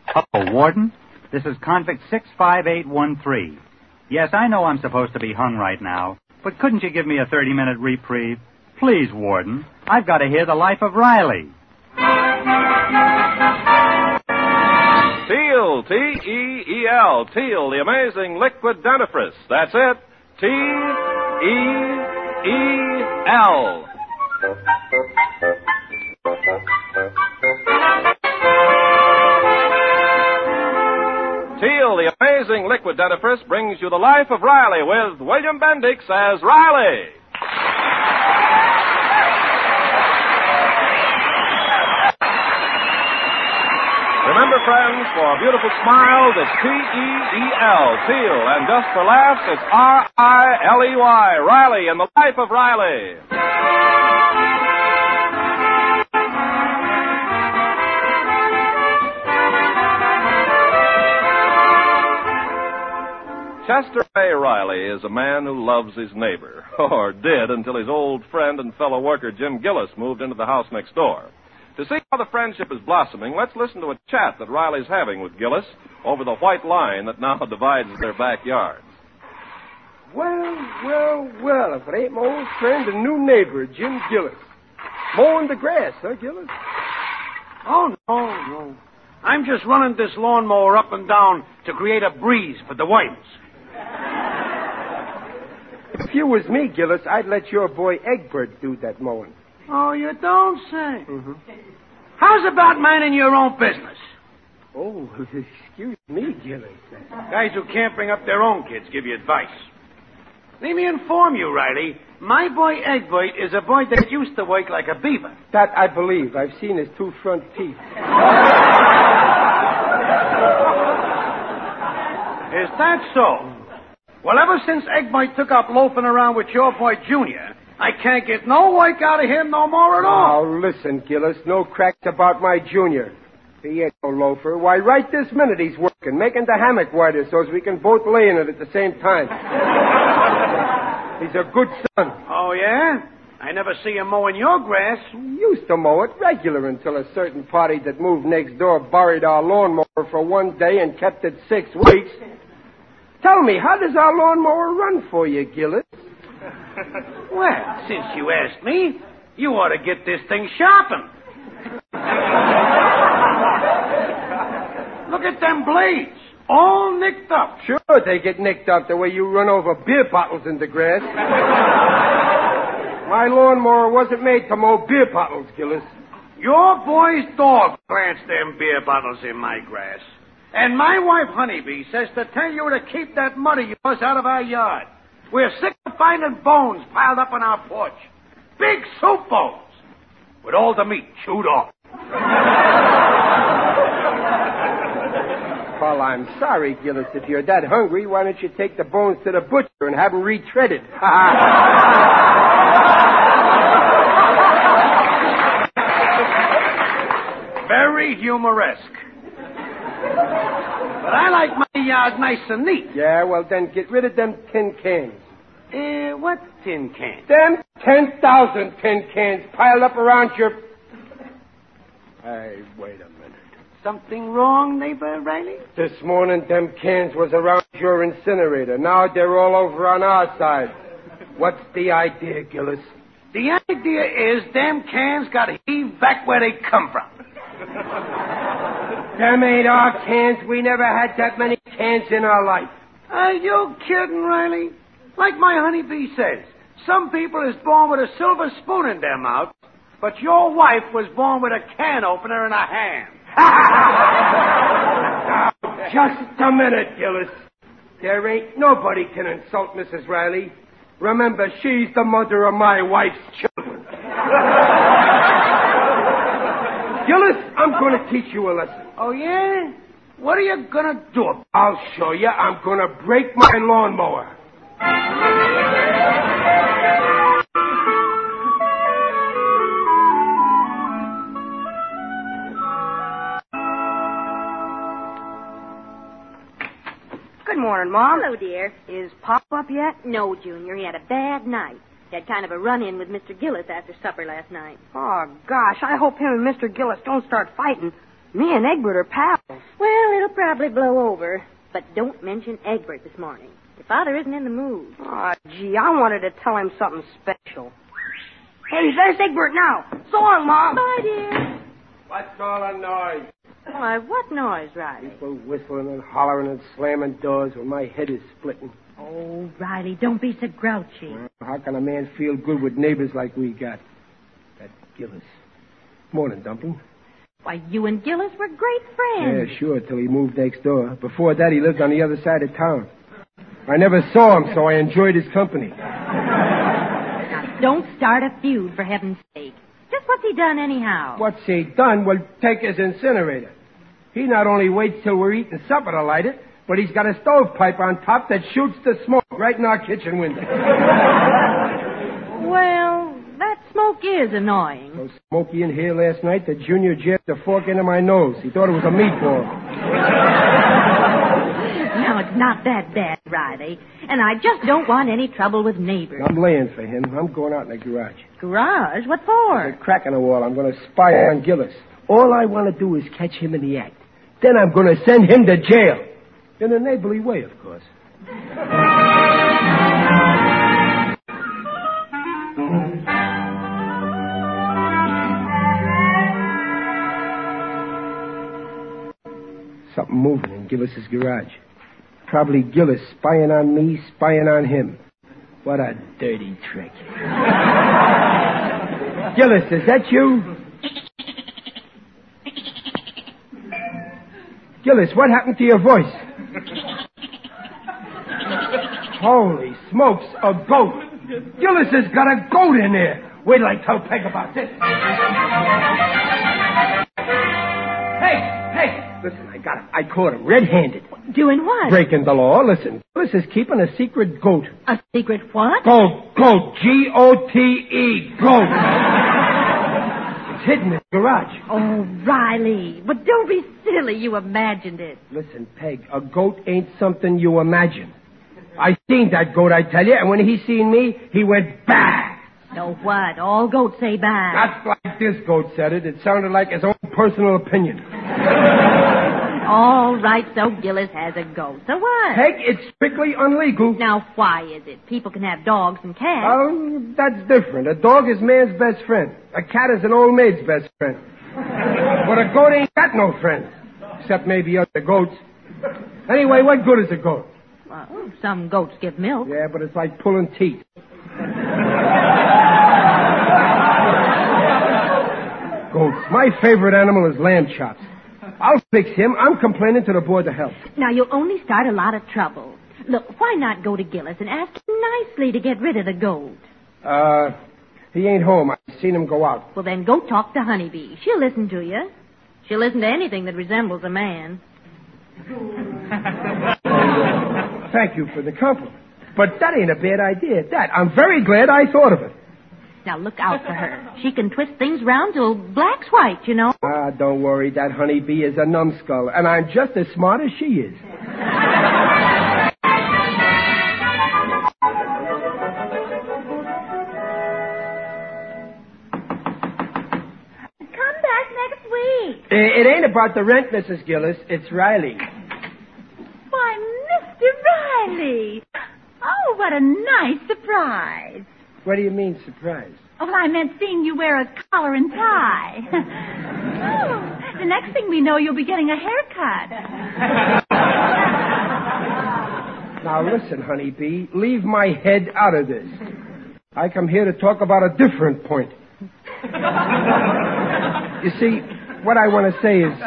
Hello, Warden. This is Convict 65813. Yes, I know I'm supposed to be hung right now, but couldn't you give me a 30-minute reprieve? Please, Warden. I've got to hear the life of Riley. Teal, T-E-E-L, Teal, the amazing liquid dentifrice. That's it, T-E-E-L. Teal, the amazing liquid dentifrice, brings you the life of Riley with William Bendix as Riley. Remember, friends, for beautiful smiles, it's T-E-E-L, Teal, and just for laughs, it's R-I-L-E-Y, Riley in the life of Riley. Chester A. Riley is a man who loves his neighbor, or did until his old friend and fellow worker Jim Gillis moved into the house next door. To see how the friendship is blossoming, let's listen to a chat that Riley's having with Gillis over the white line that now divides their backyards. Well, if it ain't my old friend and new neighbor, Jim Gillis. Mowing the grass, huh, Gillis? Oh, no. I'm just running this lawnmower up and down to create a breeze for the worms. If you was me, Gillis, I'd let your boy Egbert do that mowing. Oh, you don't say. Mm-hmm. How's about minding your own business? Oh, excuse me, Gillis. Guys who can't bring up their own kids give you advice. Let me inform you, Riley. My boy Egbert is a boy that used to work like a beaver. That I believe. I've seen his 2 front teeth. Is that so? Well, ever since Egbert took up loafing around with your boy Junior, I can't get no work out of him no more at all. Now, listen, Gillis, no cracks about my Junior. He ain't no loafer. Why, right this minute he's working, making the hammock wider so as we can both lay in it at the same time. He's a good son. Oh, yeah? I never see him mowing your grass. He used to mow it regular until a certain party that moved next door borrowed our lawnmower for one day and kept it 6 weeks. Tell me, how does our lawnmower run for you, Gillis? Well, since you asked me, you ought to get this thing sharpened. Look at them blades, all nicked up. Sure, they get nicked up the way you run over beer bottles in the grass. My lawnmower wasn't made to mow beer bottles, Gillis. Your boy's dog plants them beer bottles in my grass. And my wife, Honeybee, says to tell you to keep that mud of yours out of our yard. We're sick of finding bones piled up on our porch. Big soup bowls with all the meat chewed off. Well, I'm sorry, Gillis. If you're that hungry, why don't you take the bones to the butcher and have them retreaded? Very humoresque. But I like my yard nice and neat. Yeah, well, then get rid of them tin cans. What tin cans? Them 10,000 tin cans piled up around your... Hey, wait a minute. Something wrong, neighbor Riley? This morning, them cans was around your incinerator. Now they're all over on our side. What's the idea, Gillis? The idea is them cans got heaved back where they come from. Them ain't our cans. We never had that many cans in our life. Are you kidding, Riley? Like my honeybee says, some people is born with a silver spoon in their mouth, but your wife was born with a can opener in her hand. Just a minute, Gillis. There ain't nobody can insult Mrs. Riley. Remember, she's the mother of my wife's children. Gillis, I'm going to teach you a lesson. Oh, yeah? What are you going to do? I'll show you. I'm going to break my lawnmower. Good morning, Mom. Hello, dear. Is Pop up yet? No, Junior. He had a bad night. He had kind of a run-in with Mr. Gillis after supper last night. Oh, gosh, I hope him and Mr. Gillis don't start fighting. Me and Egbert are pals. Well, it'll probably blow over. But don't mention Egbert this morning. Your father isn't in the mood. Oh, gee, I wanted to tell him something special. Hey, there's Egbert now. So long, Mom. Bye, dear. What's all the noise? Why, what noise, Riley? People whistling and hollering and slamming doors when my head is splitting. Oh, Riley, don't be so grouchy. How can a man feel good with neighbors like we got? That Gillis. Morning, Dumpling. Why, you and Gillis were great friends. Yeah, sure, till he moved next door. Before that, he lived on the other side of town. I never saw him, so I enjoyed his company. Now, don't start a feud, for heaven's sake. Just what's he done anyhow? What's he done? Well, take his incinerator. He not only waits till we're eating supper to light it, but he's got a stovepipe on top that shoots the smoke right in our kitchen window. Well, that smoke is annoying. So Smokey in here last night, the junior jabbed a fork into my nose. He thought it was a meatball. Now, it's not that bad, Riley. And I just don't want any trouble with neighbors. I'm laying for him. I'm going out in the garage. Garage? What for? There's a crack in the wall. I'm going to spy on Gillis. All I want to do is catch him in the act. Then I'm going to send him to jail. In a neighborly way, of course. Something moving in Gillis's garage. Probably Gillis spying on me, spying on him. What a dirty trick. Gillis, is that you? Gillis, what happened to your voice? Holy smokes, a goat. Gillis has got a goat in there. Wait till I tell Peg about this. Hey, listen, I got him. I caught him red-handed. Doing what? Breaking the law. Listen, Gillis is keeping a secret goat. A secret what? Goat. G-O-T-E, goat. It's hidden in the garage. Oh, Riley. But don't be silly. You imagined it. Listen, Peg, a goat ain't something you imagine. I seen that goat, I tell you, and when he seen me, he went bah. No what? All goats say bye. Not like this goat said it. It sounded like his own personal opinion. All right, so Gillis has a goat. So what? Peg, it's strictly illegal. Now, why is it? People can have dogs and cats. Oh, that's different. A dog is man's best friend. A cat is an old maid's best friend. But a goat ain't got no friends. Except maybe other goats. Anyway, what good is a goat? Well, some goats give milk. Yeah, but it's like pulling teeth. Goats. My favorite animal is lamb chops. I'll fix him. I'm complaining to the Board of Health. Now, you'll only start a lot of trouble. Look, why not go to Gillis and ask him nicely to get rid of the goat? He ain't home. I've seen him go out. Well, then go talk to Honeybee. She'll listen to you. She'll listen to anything that resembles a man. Thank you for the compliment. But that ain't a bad idea, that. I'm very glad I thought of it. Now, look out for her. She can twist things round till black's white, you know. Ah, don't worry. That honeybee is a numbskull, and I'm just as smart as she is. Come back next week. It ain't about the rent, Mrs. Gillis. It's Riley. Why, Mr. Riley. Oh, what a nice surprise. What do you mean, surprise? Oh, well, I meant seeing you wear a collar and tie. Oh, the next thing we know, you'll be getting a haircut. Now, listen, honeybee. Leave my head out of this. I come here to talk about a different point. You see, what I want to say is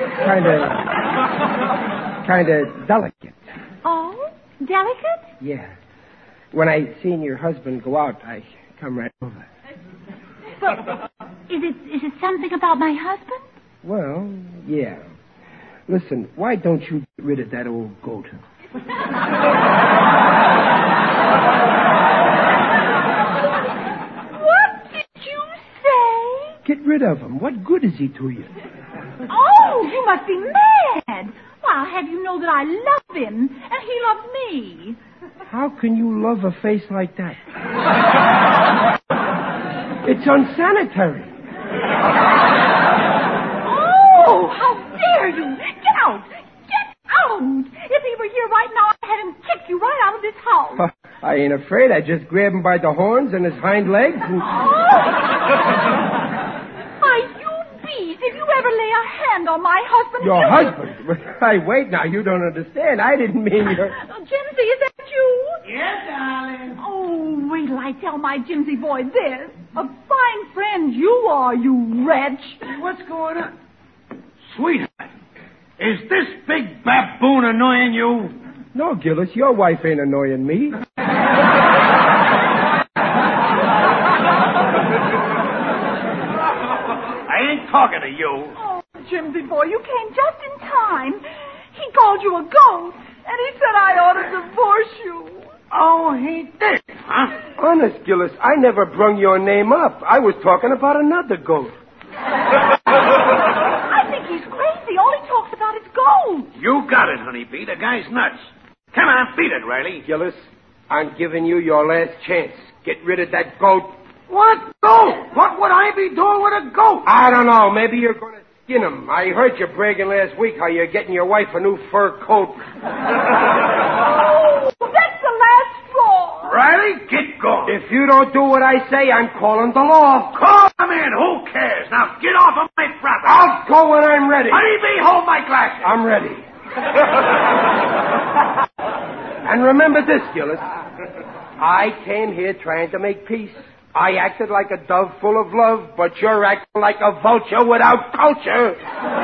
kind of delicate. Oh, delicate? Yeah. When I seen your husband go out, I come right over. But is it something about my husband? Well, yeah. Listen, why don't you get rid of that old goat? What did you say? Get rid of him. What good is he to you? Oh, you must be mad. Well, I'll have you know that I love him, and he loves me. How can you love a face like that? It's unsanitary. Oh, how ain't afraid. I just grab him by the horns and his hind legs and... Why, you beast! If you ever lay a hand on my husband... Your husband? Hey, wait now. You don't understand. I didn't mean your... Jimsy, is that you? Yeah, darling. Oh, wait till I tell my Jimsy boy this. A fine friend you are, you wretch. What's going on? Sweetheart, is this big baboon annoying you? No, Gillis, your wife ain't annoying me. I ain't talking to you. Oh, Jimsy boy, you came just in time. He called you a goat, and he said I ought to divorce you. Oh, he did, huh? Honest, Gillis, I never brung your name up. I was talking about another goat. I think he's crazy. All he talks about is gold. You got it, honeybee. The guy's nuts. Come on, beat it, Riley. Gillis, I'm giving you your last chance. Get rid of that goat. What goat? What would I be doing with a goat? I don't know. Maybe you're going to skin him. I heard you bragging last week how you're getting your wife a new fur coat. Oh, that's the last straw. Riley, get going. If you don't do what I say, I'm calling the law. Call him in. Who cares? Now get off of my property. I'll go when I'm ready. Honeybee, hold my glasses. I'm ready. And remember this, Gillis. I came here trying to make peace. I acted like a dove full of love, but you're acting like a vulture without culture.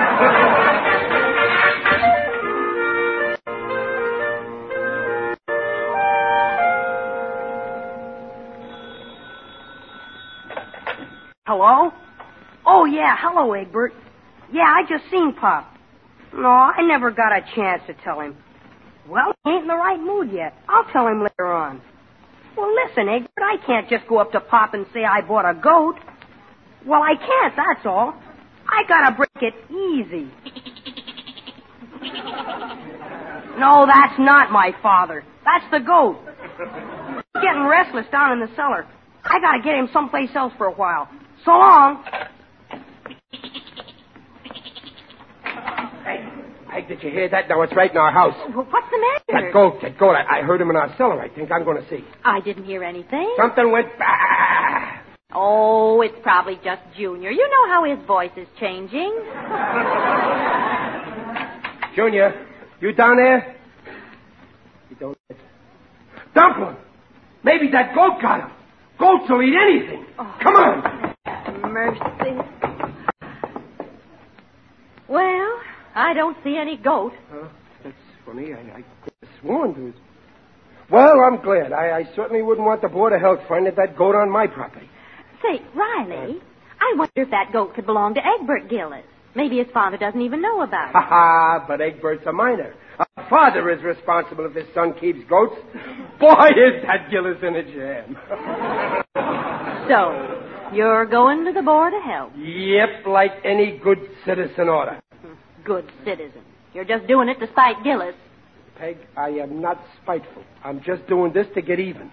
Hello? Oh, yeah. Hello, Egbert. Yeah, I just seen Pop. No, I never got a chance to tell him. Well, he ain't in the right mood yet. I'll tell him later on. Well, listen, Egbert, I can't just go up to Pop and say I bought a goat. Well, I can't, that's all. I gotta break it easy. No, that's not my father. That's the goat. He's getting restless down in the cellar. I gotta get him someplace else for a while. So long. Hey, did you hear that? Now, it's right in our house. What's the matter? That goat. I heard him in our cellar. I think I'm going to see. I didn't hear anything. Something went... Bah! Oh, it's probably just Junior. You know how his voice is changing. Junior, you down there? You don't... Dumplin'! Maybe that goat got him. Goats will eat anything. Oh. Come on. Mercy. Well, I don't see any goat. That's funny. I could have sworn to it. Well, I'm glad. I certainly wouldn't want the Board of Health finding that goat on my property. Say, Riley, I wonder if that goat could belong to Egbert Gillis. Maybe his father doesn't even know about it. Ha-ha, but Egbert's a minor. A father is responsible if his son keeps goats. Boy, is that Gillis in a jam. So, you're going to the Board of Health? Yep, like any good citizen oughta. Good citizen. You're just doing it to spite Gillis. Peg, I am not spiteful. I'm just doing this to get even.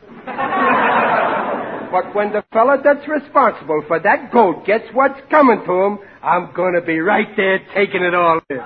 But when the fella that's responsible for that goat gets what's coming to him, I'm going to be right there taking it all in.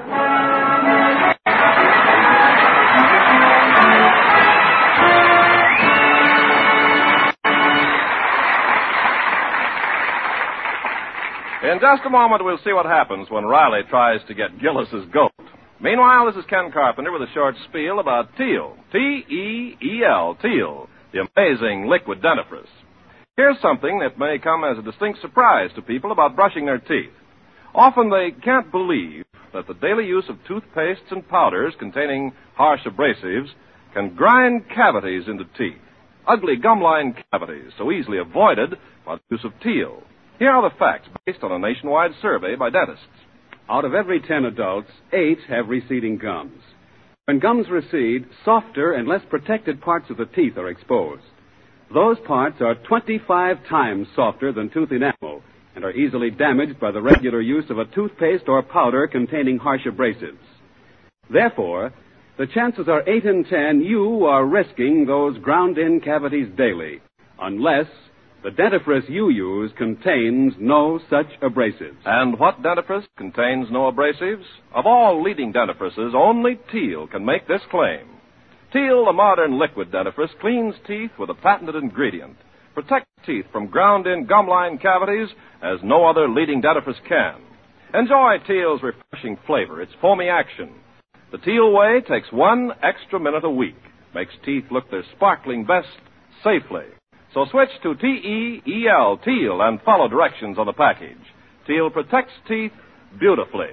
In just a moment, we'll see what happens when Riley tries to get Gillis's goat. Meanwhile, this is Ken Carpenter with a short spiel about Teal. T-E-E-L, Teal, the amazing liquid dentifrice. Here's something that may come as a distinct surprise to people about brushing their teeth. Often they can't believe that the daily use of toothpastes and powders containing harsh abrasives can grind cavities into teeth. Ugly gum-lined cavities so easily avoided by the use of Teal. Here are the facts based on a nationwide survey by dentists. Out of every 10 adults, 8 have receding gums. When gums recede, softer and less protected parts of the teeth are exposed. Those parts are 25 times softer than tooth enamel and are easily damaged by the regular use of a toothpaste or powder containing harsh abrasives. Therefore, the chances are 8 in 10 you are risking those ground-in cavities daily, unless the dentifrice you use contains no such abrasives. And what dentifrice contains no abrasives? Of all leading dentifrices, only Teal can make this claim. Teal, the modern liquid dentifrice, cleans teeth with a patented ingredient. Protects teeth from ground-in gum line cavities as no other leading dentifrice can. Enjoy Teal's refreshing flavor, its foamy action. The Teal way takes 1 extra minute a week. Makes teeth look their sparkling best safely. So switch to T-E-E-L, Teal, and follow directions on the package. Teal protects teeth beautifully.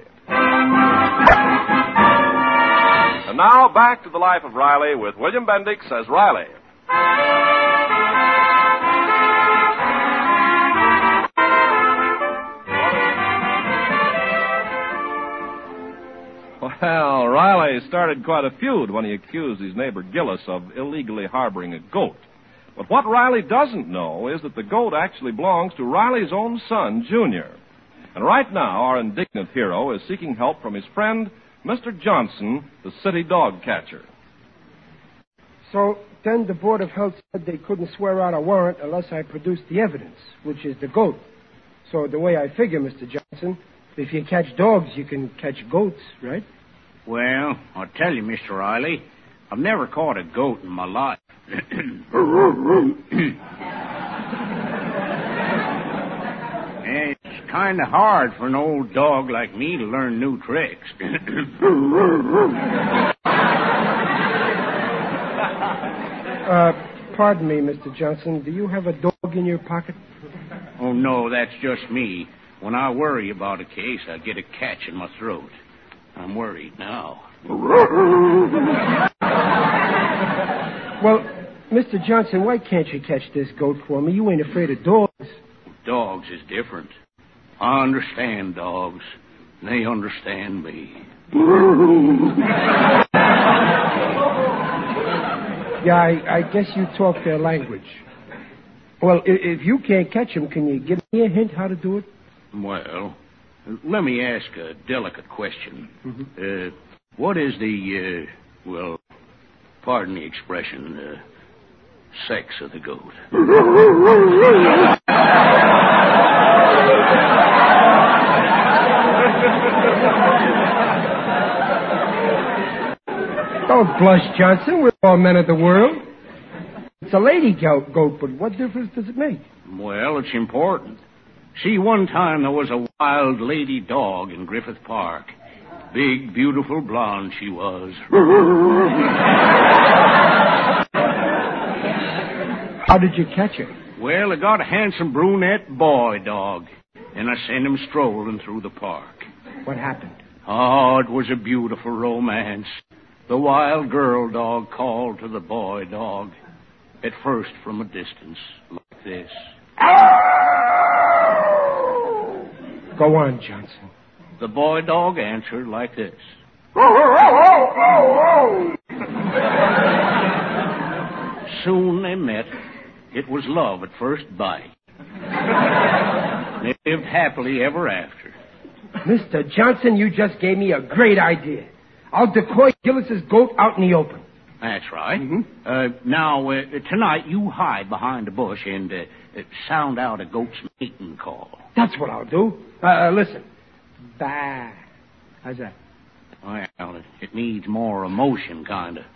And now back to the Life of Riley with William Bendix as Riley. Well, Riley started quite a feud when he accused his neighbor Gillis of illegally harboring a goat. But what Riley doesn't know is that the goat actually belongs to Riley's own son, Junior. And right now, our indignant hero is seeking help from his friend, Mr. Johnson, the city dog catcher. So then the Board of Health said they couldn't swear out a warrant unless I produced the evidence, which is the goat. So the way I figure, Mr. Johnson, if you catch dogs, you can catch goats, right? Well, I'll tell you, Mr. Riley, I've never caught a goat in my life. It's kind of hard for an old dog like me to learn new tricks. Pardon me, Mr. Johnson. Do you have a dog in your pocket? Oh, no, that's just me. When I worry about a case, I get a catch in my throat. I'm worried now. Well, Mr. Johnson, why can't you catch this goat for me? You ain't afraid of dogs. Dogs is different. I understand dogs. They understand me. Yeah, I guess you talk their language. Well, if you can't catch them, can you give me a hint how to do it? Well, let me ask a delicate question. Mm-hmm. What is the, pardon the expression, sex of the goat? Don't blush, Johnson. We're all men of the world. It's a lady goat, but what difference does it make? Well, it's important. See, one time there was a wild lady dog in Griffith Park. Big, beautiful blonde she was. How did you catch her? Well, I got a handsome brunette boy dog, and I sent him strolling through the park. What happened? Oh, it was a beautiful romance. The wild girl dog called to the boy dog, at first from a distance, like this. Go on, Johnson. The boy dog answered like this. Soon they met. It was love at first bite. They lived happily ever after. Mr. Johnson, you just gave me a great idea. I'll decoy Gillis's goat out in the open. That's right. Mm-hmm. Now, tonight you hide behind a bush and sound out a goat's mating call. That's what I'll do. Listen. Bah. How's that? Well, it needs more emotion, kind of.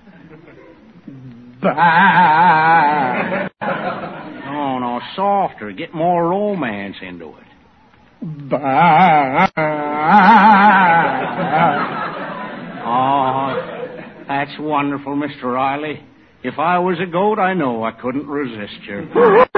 Bah. No, softer. Get more romance into it. Bah. Oh, that's wonderful, Mr. Riley. If I was a goat, I know I couldn't resist you.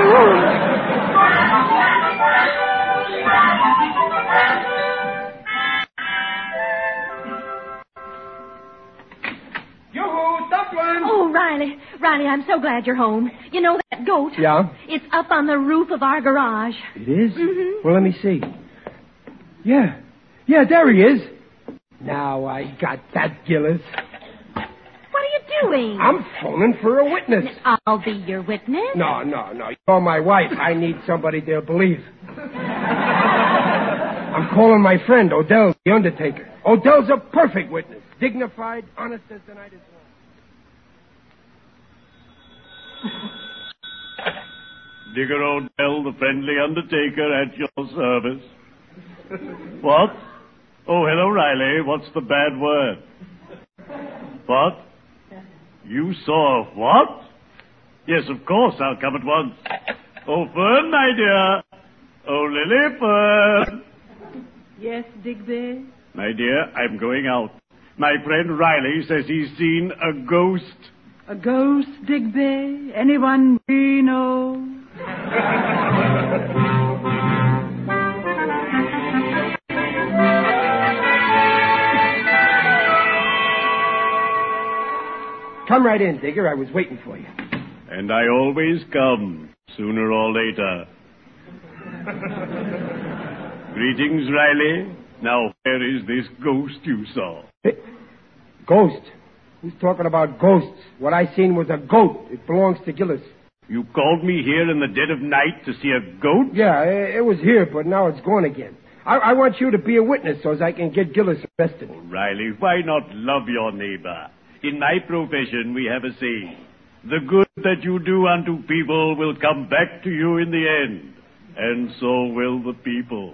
Yoo-hoo, Dublin! Oh, Riley, I'm so glad you're home. You know that goat? Yeah? It's up on the roof of our garage. It is? Mm-hmm. Well, let me see. Yeah, there he is. Now I got that, Gillis. What are you doing? I'm phoning for a witness. I'll be your witness. No. You're my wife. I need somebody to believe. I'm calling my friend, Odell, the undertaker. Odell's a perfect witness. Dignified, honest as the night is long. Digger Odell, the friendly undertaker, at your service. What? Oh, hello, Riley. What's the bad word? What? You saw what? Yes, of course, I'll come at once. Oh, Fern, my dear. Oh, Lily, Fern. Yes, Digby? My dear, I'm going out. My friend Riley says he's seen a ghost. A ghost, Digby? Anyone we know? Come right in, Digger. I was waiting for you. And I always come, sooner or later. Greetings, Riley. Now, where is this ghost you saw? Ghost? Who's talking about ghosts? What I seen was a goat. It belongs to Gillis. You called me here in the dead of night to see a goat? Yeah, it was here, but now it's gone again. I want you to be a witness so as I can get Gillis arrested. Oh, Riley, why not love your neighbor? In my profession, we have a saying. The good that you do unto people will come back to you in the end. And so will the people.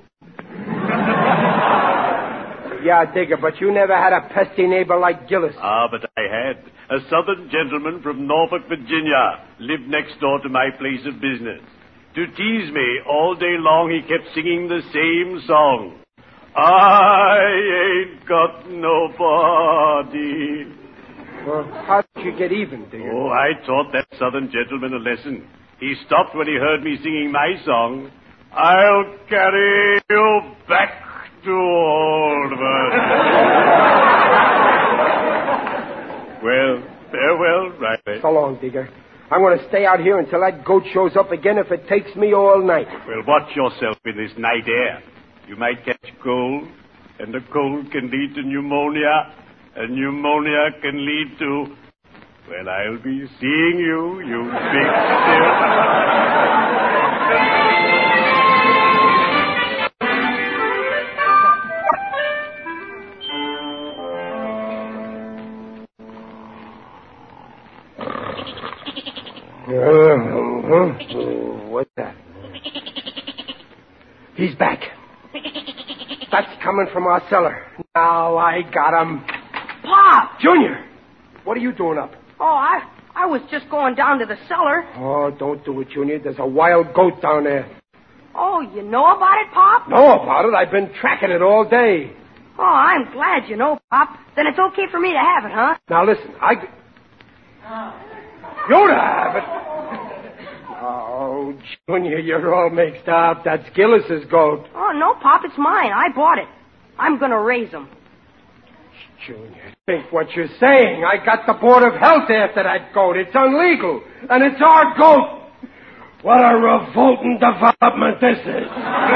Yeah, Digger, but you never had a pesky neighbor like Gillis. Ah, but I had. A southern gentleman from Norfolk, Virginia, lived next door to my place of business. To tease me all day long, he kept singing the same song. I ain't got nobody. Well, how did you get even, Digger? Oh, I taught that southern gentleman a lesson. He stopped when he heard me singing my song. I'll carry you back to old Virginia. Well, farewell, Riley. So long, Digger. I'm going to stay out here until that goat shows up again if it takes me all night. Well, watch yourself in this night air. You might catch cold, and the cold can lead to pneumonia, and pneumonia can lead to... Well, I'll be seeing you, you big stiff. What's that? He's back. That's coming from our cellar. Now I got him. Pop! Junior, what are you doing up? Oh, I was just going down to the cellar. Oh, don't do it, Junior. There's a wild goat down there. Oh, you know about it, Pop? Know about it? I've been tracking it all day. Oh, I'm glad you know, Pop. Then it's okay for me to have it, huh? Now listen, you to have it. Oh, Junior, you're all mixed up. That's Gillis's goat. Oh, no, Pop, it's mine. I bought it. I'm going to raise him. Junior, think what you're saying. I got the Board of Health after that goat. It's illegal. And it's our goat. What a revolting development this is.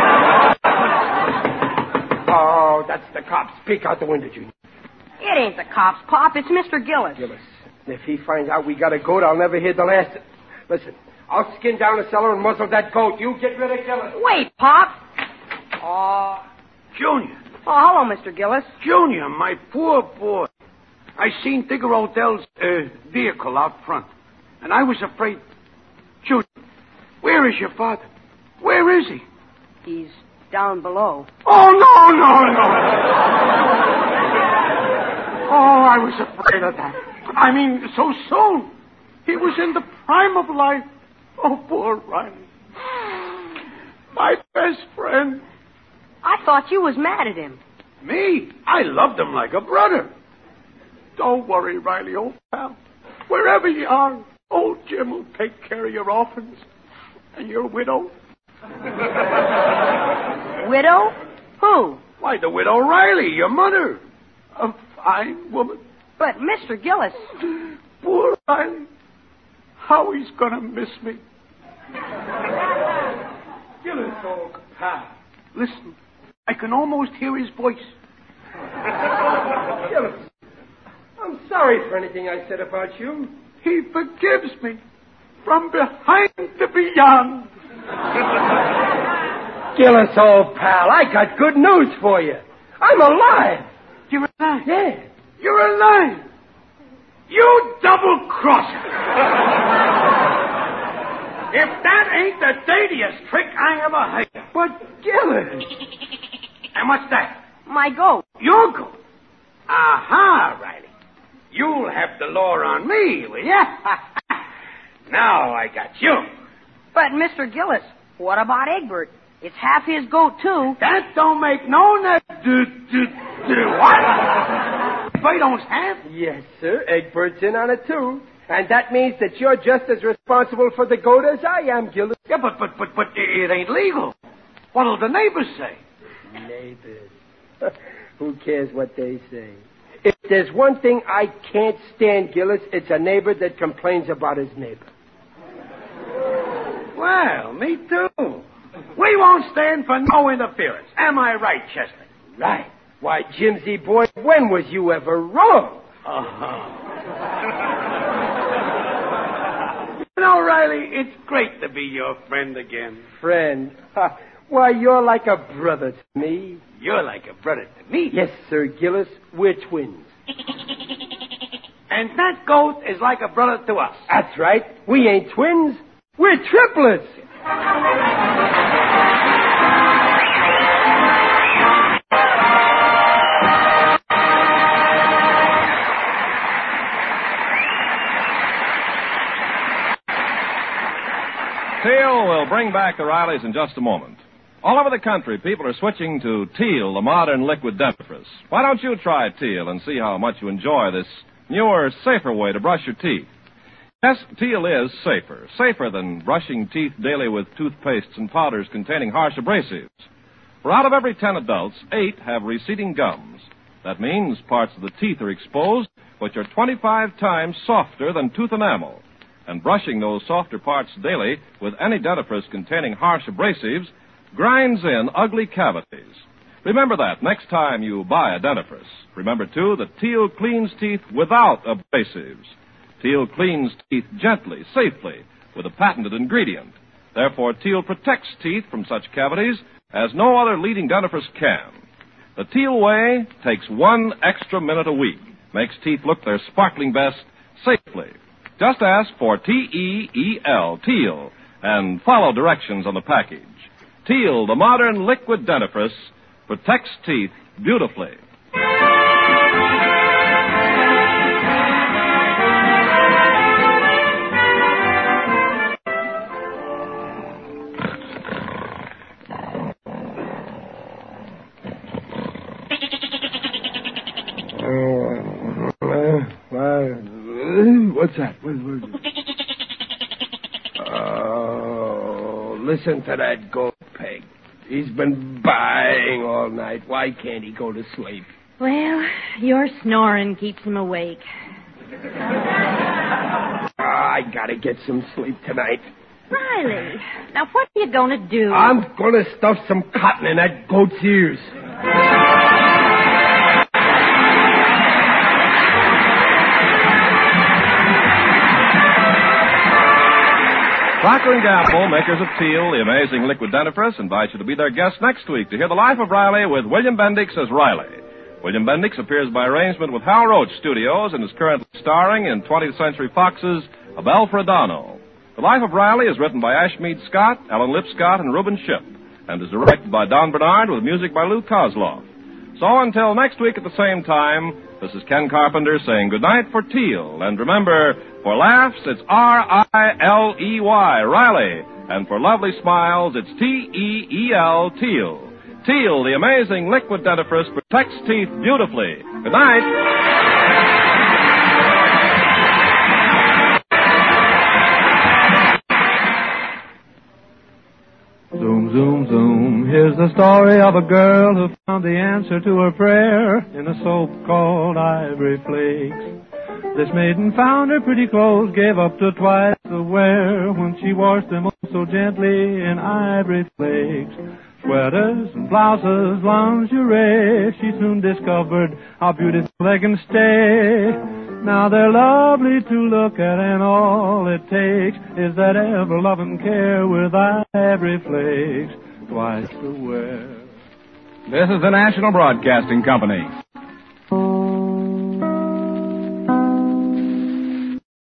Oh, that's the cops. Peek out the window, Junior. It ain't the cops, Pop. It's Mr. Gillis. Gillis. If he finds out we got a goat, I'll never hear the last of it. Listen, I'll skin down the cellar and muzzle that goat. You get rid of Gillis. Wait, Pop. Junior. Oh, hello, Mr. Gillis. Junior, my poor boy. I seen Digger Odell's vehicle out front, and I was afraid. Junior, where is your father? Where is he? He's down below. Oh, no. Oh, I was afraid of that. I mean, so soon. He was in the prime of life. Oh, poor Riley. My best friend. I thought you was mad at him. Me? I loved him like a brother. Don't worry, Riley, old pal. Wherever you are, old Jim will take care of your orphans and your widow. Widow? Who? Why, the widow Riley, your mother. A fine woman. But, Mr. Gillis... Poor Riley. How he's going to miss me. Gillis, old pal. Listen, I can almost hear his voice. Gillis, I'm sorry for anything I said about you. He forgives me from behind to beyond. Gillis, old pal, I got good news for you. I'm alive. You're alive? Yeah. You're alive. You double-crosser. If that ain't the dirtiest trick I ever heard. But, Gillis. And what's that? My goat. Your goat. Aha, Riley. You'll have the law on me, will ya? Now I got you. But, Mr. Gillis, what about Egbert? It's half his goat, too. That don't make no what? If I don't have? Yes, sir. Egbert's in on it, too. And that means that you're just as responsible for the goat as I am, Gillis. Yeah, but it ain't legal. What'll the neighbors say? Neighbors. Who cares what they say? If there's one thing I can't stand, Gillis, it's a neighbor that complains about his neighbor. Well, me too. We won't stand for no interference. Am I right, Chester? Right. Why, Jimsy boy, when was you ever wrong? You know, Riley, it's great to be your friend again. Friend? Why, you're like a brother to me. You're like a brother to me. Yes, sir, Gillis. We're twins. And that goat is like a brother to us. That's right. We ain't twins. We're triplets. Teal will bring back the Rileys in just a moment. All over the country, people are switching to Teal, the modern liquid dentifrice. Why don't you try Teal and see how much you enjoy this newer, safer way to brush your teeth? Yes, Teal is safer. Safer than brushing teeth daily with toothpastes and powders containing harsh abrasives. For out of every 10 adults, 8 have receding gums. That means parts of the teeth are exposed which are 25 times softer than tooth enamel. And brushing those softer parts daily with any dentifrice containing harsh abrasives grinds in ugly cavities. Remember that next time you buy a dentifrice. Remember, too, that Teal cleans teeth without abrasives. Teal cleans teeth gently, safely, with a patented ingredient. Therefore, Teal protects teeth from such cavities as no other leading dentifrice can. The Teal way takes 1 extra minute a week, makes teeth look their sparkling best safely. Just ask for T-E-E-L, Teal, and follow directions on the package. Teal, the modern liquid dentifrice, protects teeth beautifully. What's that? What is it? Oh, listen to that goat, Peg. He's been buying all night. Why can't he go to sleep? Well, your snoring keeps him awake. I gotta get some sleep tonight. Riley, now what are you going to do? I'm gonna stuff some cotton in that goat's ears. Procter & Gamble, makers of Teal, the amazing liquid dentifrice, invite you to be their guest next week to hear the life of Riley with William Bendix as Riley. William Bendix appears by arrangement with Hal Roach Studios and is currently starring in 20th Century Fox's Abel Ferrano. The life of Riley is written by Ashmead Scott, Ellen Lipscott, and Reuben Ship, and is directed by Don Bernard with music by Lou Kozloff. So until next week at the same time, this is Ken Carpenter saying goodnight for Teal. And remember, for laughs, it's R-I-L-E-Y, Riley. And for lovely smiles, it's T-E-E-L, Teal. Teal, the amazing liquid dentifrice, protects teeth beautifully. Good night. Zoom, zoom, zoom. Here's the story of a girl who found the answer to her prayer in a soap called Ivory Flakes. This maiden found her pretty clothes, gave up to twice the wear when she washed them so gently in Ivory Flakes. Sweaters and blouses, lingerie, she soon discovered how beautiful they can stay. Now they're lovely to look at, and all it takes is that ever-loving care with Ivory Flakes, twice the wear. This is the National Broadcasting Company.